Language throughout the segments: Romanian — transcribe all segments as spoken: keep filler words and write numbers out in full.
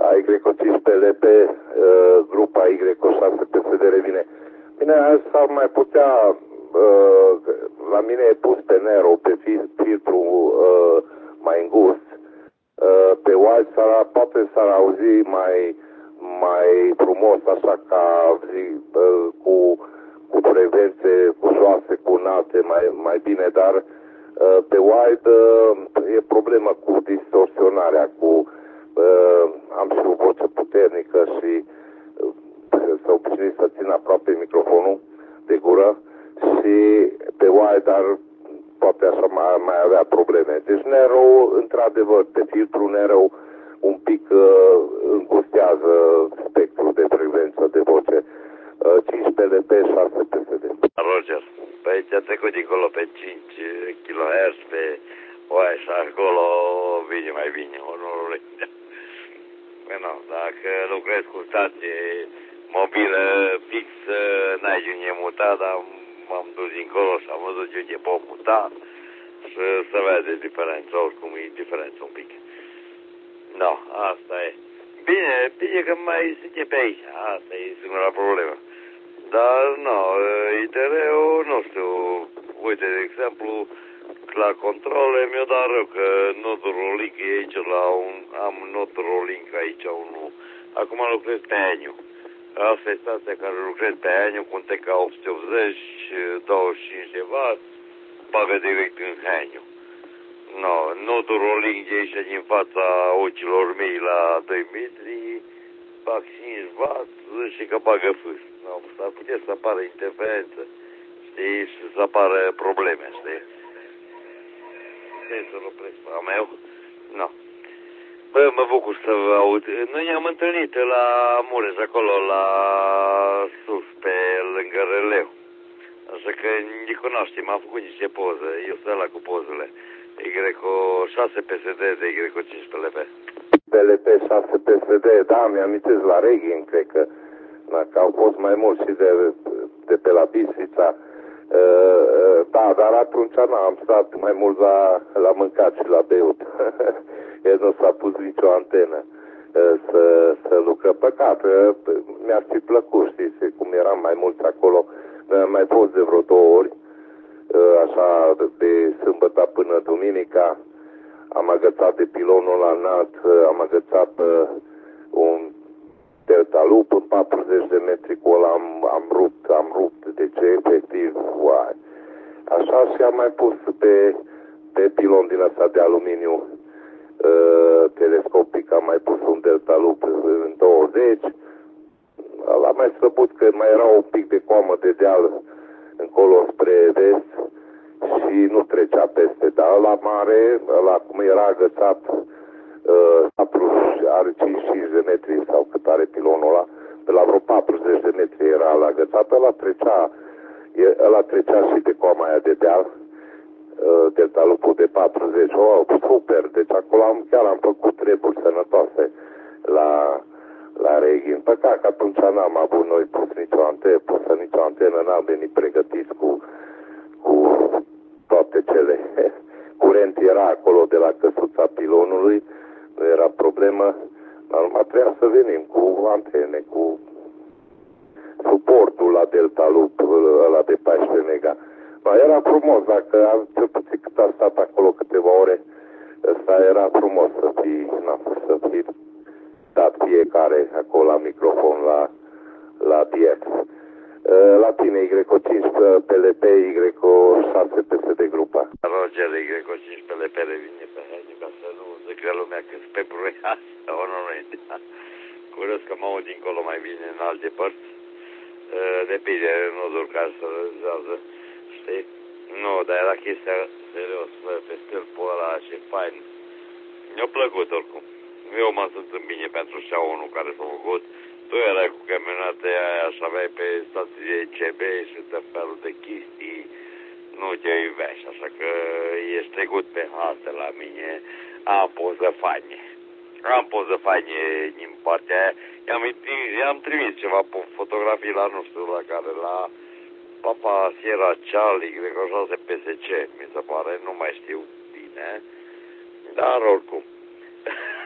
Y cinci P L P, uh, grupa Y șase P S D revine. Bine, asta mai putea, uh, la mine e pus pe Nero, pe filtru uh, mai îngust. Uh, pe White s-ar, poate s-ar auzi mai, mai frumos, așa ca zi, uh, cu, cu frecvențe ușoase, cu înalte, mai, mai bine, dar uh, pe White uh, e problemă cu distorsionarea, cu uh, am și o voce puternică și uh, să obișnuit să țin aproape microfonul de gură și pe White, dar poate așa mai, mai avea probleme. Deci Nero, într-adevăr, pe filtru Nero un pic uh, îngustează spectrul de frecvență de voce. Uh, cinci P L P, șase P S D. Roger, păi ți-a trecut dincolo pe cinci kilohertz, pe oaie și acolo vine mai bine, onorule. Păi nu, dacă lucrezi cu stație mobilă, fixă, n-ai de unde muta, dar m-am dus dincolo și am văzut unde pot muta și să vede diferența, oricum e diferența un pic. No, asta e. Bine, bine că mai zice pe aici, asta e singura problemă. Dar, nu, I T R-ul, nu știu, uite, de exemplu, la controle mi-o dat rău că nodul Rolink e aici la un, am nodul Rolink aici unul, acum lucrez pe Eniu. Asta e stația care lucrez pe Eniu cu un T K opt sute optzeci, douăzeci și cinci de watt, bagă direct în Eniu. No, nodul Rolink e aici din fața ochilor mei la doi metri, bag cinci watt și că bagă fâs. No, s-ar putea să apară interferență, știi, și să apară probleme, știi? Stai să-l opresc pe a meu? No. Bă, mă bucur să vă aud. Noi ne-am întâlnit la Mureș, acolo, la sus, pe lângă Releu. Așa că ne cunoaștem, am făcut niște poze, eu sunt ăla cu pozele. Y șase P S D de Y cinci P L P. P L P șase P S D, da, mi-amintesc la Reghin, cred că, că au fost mai mulți și de, de pe la Bistrița. Uh, da, dar atunci n-am stat mai mult la, la mâncat și la beut. El nu s-a pus nicio antenă uh, să, să lucră. Păcat, uh, mi-ar fi plăcut, știți, cum eram mai mulți acolo. Uh, mai fost de vreo două ori, uh, așa, de sâmbătă până duminica. Am agățat de pilonul la înalt, uh, am agățat uh, un Delta Loop în patruzeci de metri, cu ăla am, am rupt, am rupt, deci efectiv, uai. Așa și am mai pus pe, pe pilon din ăsta de aluminiu uh, telescopic, am mai pus un Delta Loop în douăzeci, ăla mai slăbut că mai era un pic de coamă de deal încolo spre vest și nu trecea peste, dar ăla mare, ăla cum era agățat, Uh, are cincizeci și cinci de metri sau cât are pilonul ăla, pe la vreo patruzeci de metri era la agățat, ăla trecea, e, ăla trecea și de coama aia de deal, uh, Delta Loop-ul de patruzeci, oh, super, deci acolo am, chiar am făcut treburi sănătoase la, la Reghin. Păcat că atunci n-am avut noi pus nicio antenă, pusă nicio antenă, n-am venit pregătiți cu, cu toate cele. Curent era acolo de la căsuța pilonului, nu era problemă, dar numai trebuia să venim cu antene, cu suportul la Delta Loop, ăla de paisprezece mega. Dar era frumos, dacă am cel puțin cât am stat acolo câteva ore, ăsta era frumos să fii, na, să fii dat fiecare acolo la microfon, la, la D X. La tine, Y cinci P L P, Y șase P S D grupa. Roger, Y cinci P L P revine pe Heniu, ca să nu zică lumea că sunt pe bruiasă, onoramente. Curios că mă aud dincolo mai bine în alte părți. Depinde de nodul care se realizează, știi? Nu, dar era chestia serios, bă, pe stâlpul ăla și fain. Mi-a plăcut oricum. Eu mă simt în bine pentru șa unu care s-a făcut. Tu erai cu camionata aia și aveai pe stație C B și tot felul de chestii. Nu te iubești, așa că ești trecut pe hartă la mine. Am poză faine. Am poză faine din partea aia. I-am, i-am trimis ceva fotografii la, nu știu, la care, la Papa Sierra Charlie, cred că șase P S C, mi se pare, nu mai știu bine. Dar oricum.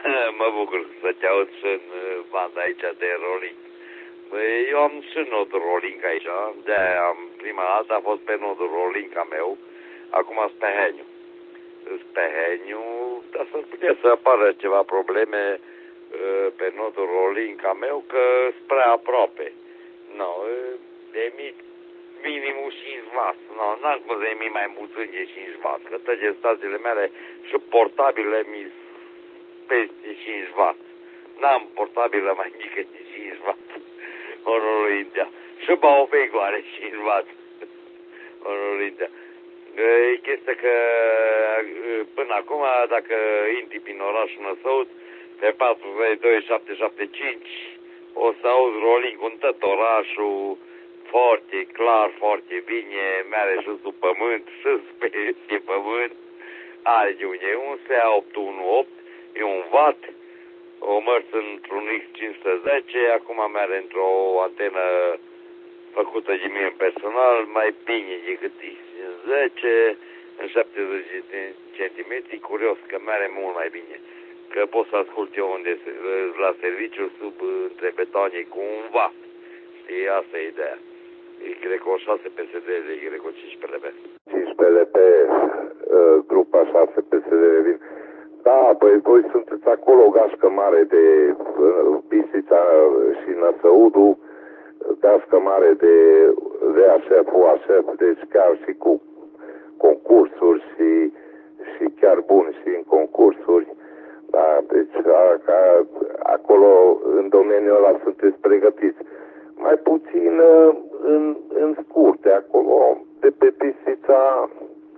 Mă bucur să te aud și în banda aici de rolling. Băi, eu am și nodul rolling aici, de-aia am, prima dată a fost pe nodul rolling a meu, acum sunt pe Heniu. Sunt pe Heniu, dar s-ar putea să apară ceva probleme uh, pe nodul rolling a meu, că sunt prea aproape. No, emit minimul cinci watt. No, n-am cum să emit mai mult de cinci watt, că toate stațiile mele și portabile mi peste cinci watt. N-am portabilă mai mică de cinci watt. Onorul India. Și Baobegu are cinci watt. Onorul India. E chestia că până acum, dacă intri prin orașul Năsăud, pe patru zero doi șapte șapte cinci, o să auzi rolling în tot orașul, foarte clar, foarte bine, mere și sub pământ, sus pe, pe pământ, are de unde e un S E A opt unu opt, e un watt, o mers într-un X cinci sute zece, acum mere într-o antenă făcută de mine personal, mai bine decât X cinci zece, în șaptezeci de centimetri, curios că mere mult mai bine. Că pot să ascult eu unde la serviciu sub între betoane cu un watt. Știi, asta e ideea. Y șase P S D de Y cincisprezece L P. cincisprezece L P, uh, grupa șase P S D vin. Da, păi voi sunteți acolo o gașcă mare de uh, Bistrița și Năsăudu, gașcă mare de V H F, U H F, deci chiar și cu concursuri și, și chiar bun și în concursuri. Da, deci a, a, acolo, în domeniul ăla, sunteți pregătiți. Mai puțin în, în scurte, acolo, de pe Bistrița,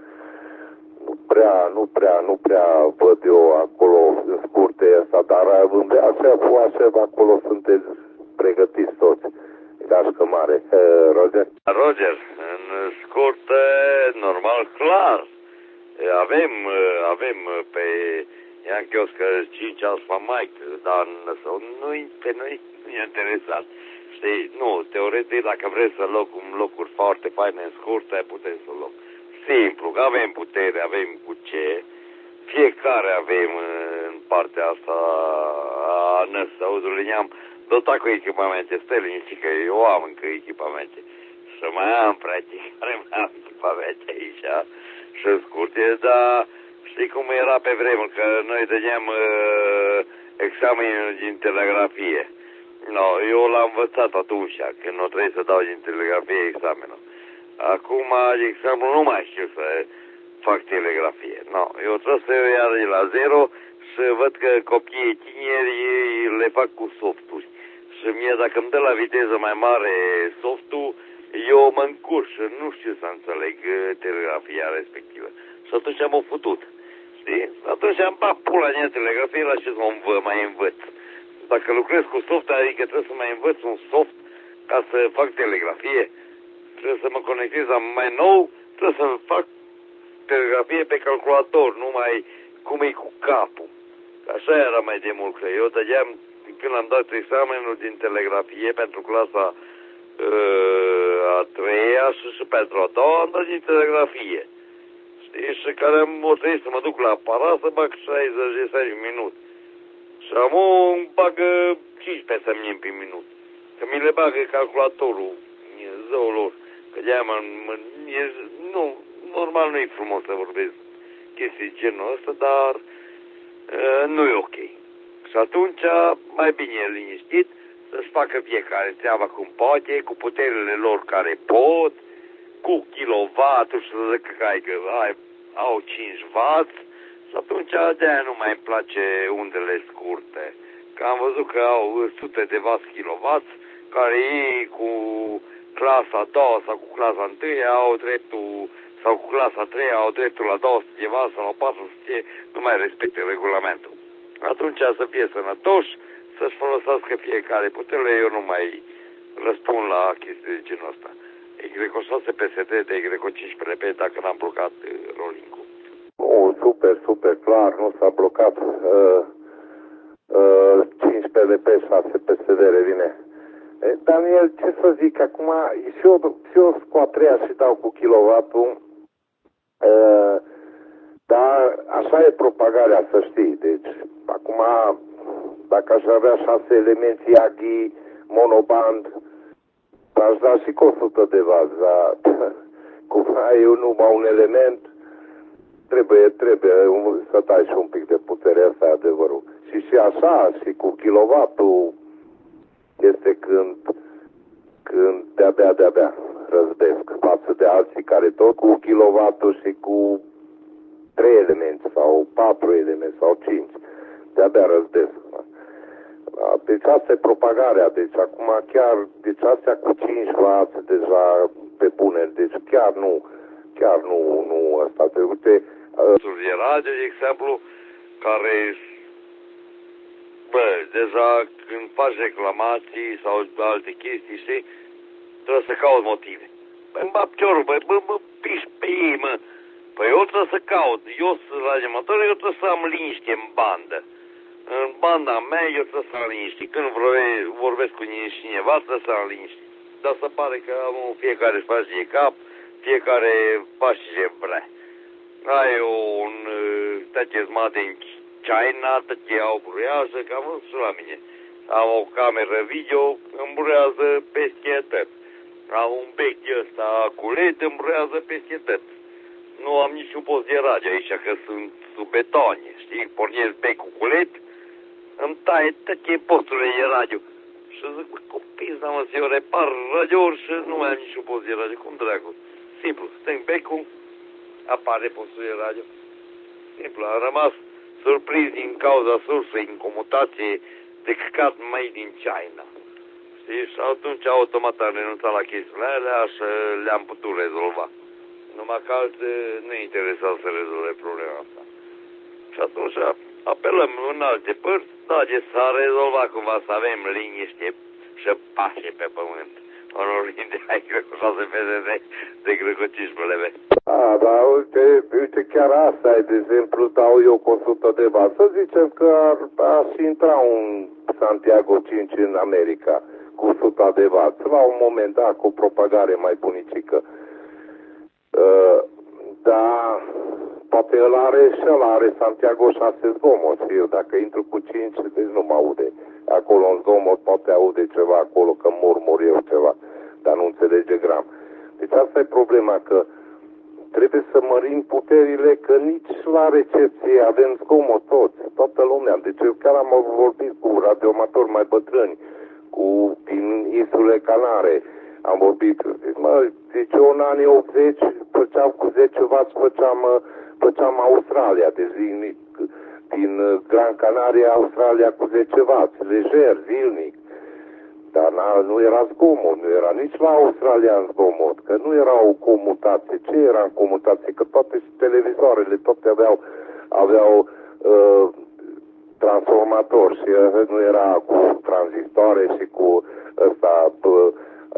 nu prea, nu prea, nu prea văd eu acolo în scurte asta, dar în V H F, U H F, acolo sunteți pregătiți toți. Gașcă mare. Roger? Roger, în scurte, normal, clar. Avem, avem pe i-am chios că cinci Alfa Mike, dar nu pe noi nu e interesat. Știi, nu, teoretic, dacă vrei să loc în locuri foarte faine în scurte, putem să loc. Simplu, că avem putere, avem cu ce. Fiecare avem în partea asta a Năsăudului, ne-am dotat cu echipamente, stai liniștit că eu am încă echipamente. Și mai am, practic, care mai am echipamente aici și scurte, dar știi cum era pe vremuri, că noi dădeam uh, examenul din telegrafie. No, eu l-am învățat atunci, când nu trebuie să dau din telegrafie examenul. Acum, examenul nu mai știu să fac telegrafie. No, eu trebuie să iau iar de la zero și văd că copiii tineri le fac cu softuri. Și mie, dacă îmi dă la viteză mai mare softul, eu mă încurc și nu știu să înțeleg telegrafia respectivă. Și atunci am o futut. Știi? Atunci am bat pula din telegrafie la ce să mai învăț. Dacă lucrez cu soft, adică trebuie să mai învăț un soft ca să fac telegrafie. Trebuie să mă conectez la mai nou, trebuie să fac telegrafie pe calculator, nu mai cum e cu capul. Așa era mai de mult, că eu dădeam, când am dat examenul din telegrafie pentru clasa uh, a treia și, și pentru a doua, am dat din telegrafie. Știi? Și care am o trebuie să mă duc la aparat să bag șaizeci de minute. Și am o bagă cincisprezece semnini pe minut. Că mi le bagă calculatorul, zăul lor. Că de-aia mă, mă, e, nu, normal nu e frumos să vorbesc chestii genul ăsta, dar uh, nu e ok. Și atunci, mai bine e liniștit, să-și facă fiecare treaba cum poate, cu puterile lor care pot, cu kilovatul și să zică că ai, ai, au cinci watt, și atunci de-aia nu mai îmi place undele scurte. Că am văzut că au sute de watt kilowatt, care ei cu clasa a doua sau cu clasa a întâia au dreptul, sau cu clasa a treia au dreptul la două sute de watt sau la patru sute, nu mai respecte regulamentul. Atunci să fie sănătoși, să-și folosească fiecare putere, eu nu mai răspund la chestii de genul ăsta. Y șase P S D de Y cincisprezece L P dacă n-am blocat rolling-ul. Oh, super, super, clar, nu s-a blocat. Uh, uh, cincisprezece L P, șase P S D revine. E, Daniel, ce să zic, acum și eu, și eu cu a treia și dau cu kilovatul. Uh, Dar așa e propagarea, să știi. Deci, acum, dacă aș avea șase elemente Yagi, monoband, aș da și cu o sută de vați, dar cum ai numai un element, trebuie, trebuie să dai și un pic de putere, asta e adevărul. Și și așa, și cu kilovatul, este când, când de-abia, de-abia răzbesc, față de alții care tot cu kilovatul și cu trei elemente sau patru elemente sau cinci, de-abia răzbesc. Deci asta e propagarea, deci acum chiar, deci astea cu cinci vați deja pe bune, deci chiar nu, chiar nu, nu asta te uite. De radio, de exemplu, care, bă, deja când faci reclamații sau alte chestii, știi, trebuie să cauți motive. Bă, îmi bap ciorul, bă, bă, mă piși pe ei, mă. Păi eu trebuie să caut, eu sunt radioamator, eu trebuie să am liniște în bandă. În banda mea eu trebuie să am liniște. Când vorbesc cu cineva, trebuie să am liniște. Dar se pare că fiecare își face de cap, fiecare face ce vrea. Ai un tăcezmat din China, tăce au burează, că am văzut și la mine. Am o cameră video, îmi burează peste tot. Am un bec ăsta culet, îmi burează peste tot. Nu am niciun post de radio aici, că sunt sub betone, știi? Pornesc becul culet, îmi taie toate posturile de radio. Și zic, bă, copii, mă, să eu repar radiouri și nu mai am niciun post de radio. Cum dracu? Simplu, stâng becul, apare postul de radio. Simplu, am rămas surprins din cauza sursei în comutație de căcat mai din China. Știi? Și atunci automat am renunțat la chestiile alea și le-am putut rezolva. Numai că alte nu interesa să rezolve problema asta. Și atunci apelăm în alte părți, da, de s-a rezolvat cumva să avem liniște și pace pe pământ. Onorinde, ai crezut să se vede de, de grăcocismele mele. A, dar uite, uite, chiar asta e, de exemplu, dau eu cu o sută de bani. Să zicem că ar, ar intra un Santiago cinci în America cu o sută de vați, la un moment dat, cu propagare mai bunicică. Uh, dar poate el are și el are Santiago șase zgomot și eu dacă intru cu cinci, deci nu mă aude. Acolo în zgomot poate aude ceva acolo, că murmur eu ceva, dar nu înțelege gram. Deci asta e problema, că trebuie să mărim puterile, că nici la recepție avem zgomot toți, toată lumea. Deci eu chiar am vorbit cu radioamatori mai bătrâni, cu din insule Canare. Am vorbit, deci, mă, deci eu în anii optzeci făceam cu zece vați, făceam, făceam Australia, deci din, din Gran Canaria, Australia cu zece vați, lejer, zilnic. Dar nu era zgomot, nu era nici la Australia în zgomot, că nu era o comutație. Ce era în comutație? Că toate televizoarele, toate aveau, aveau uh, transformatori și uh, nu era cu tranzistoare și cu ăsta... Uh,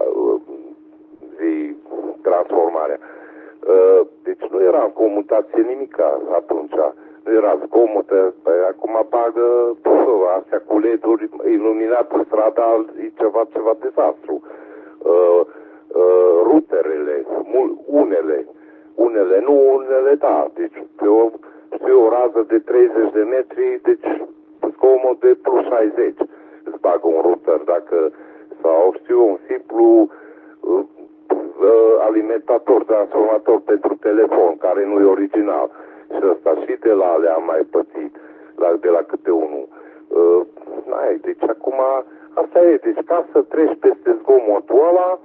zi transformarea. Deci nu era în comutație nimica atunci. Nu era zgomotă. Păi acum bagă astea cu L E D-uri, iluminatul stradal, e ceva, ceva dezastru. Ruterele, unele, unele nu, unele da. Deci pe o, pe o rază de treizeci de metri, deci zgomot de plus șaizeci. Îți bagă un router dacă sau știu un simplu uh, uh, alimentator, transformator pentru telefon, care nu e original. Și ăsta și de la alea am mai pățit, la, de la câte unul. Uh, n-ai, deci acum, asta e, deci ca să treci peste zgomotul ăla,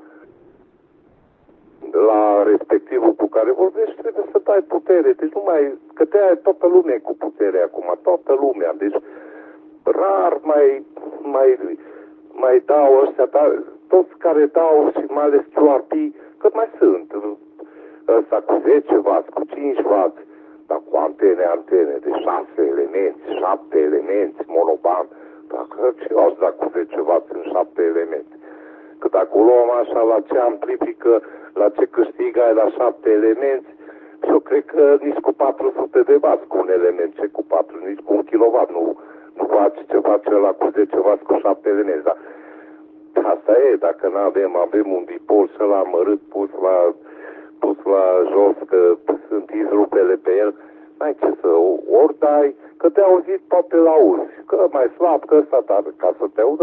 la respectivul cu care vorbești, trebuie să dai putere. Deci nu mai, că te ai toată lumea cu putere acum, toată lumea. Deci rar mai, mai mai dau ăștia, dar toți care dau și mai ales Q R P, cât mai sunt. Ăsta cu zece vați, cu cinci vați, dar cu antene, antene de șase elemente, șapte elemente, monoband. Dacă ce au dat cu zece vați în șapte elemente? Că dacă o luăm așa la ce amplifică, la ce câștigă ai la șapte elemente, eu cred că nici cu patru sute de vați cu un element, ce cu patru, nici cu un kilowatt nu. Nu face ce face ăla cu zece vați cu șapte elemente, dar asta e, dacă nu avem, avem un dipol și ăla amărât, pus la, pus la jos, că sunt izrupele pe el, N-ai ce să ori dai, că te-ai auzit, poate l-auzi. Că mai slab, că ăsta, dar ca să te audă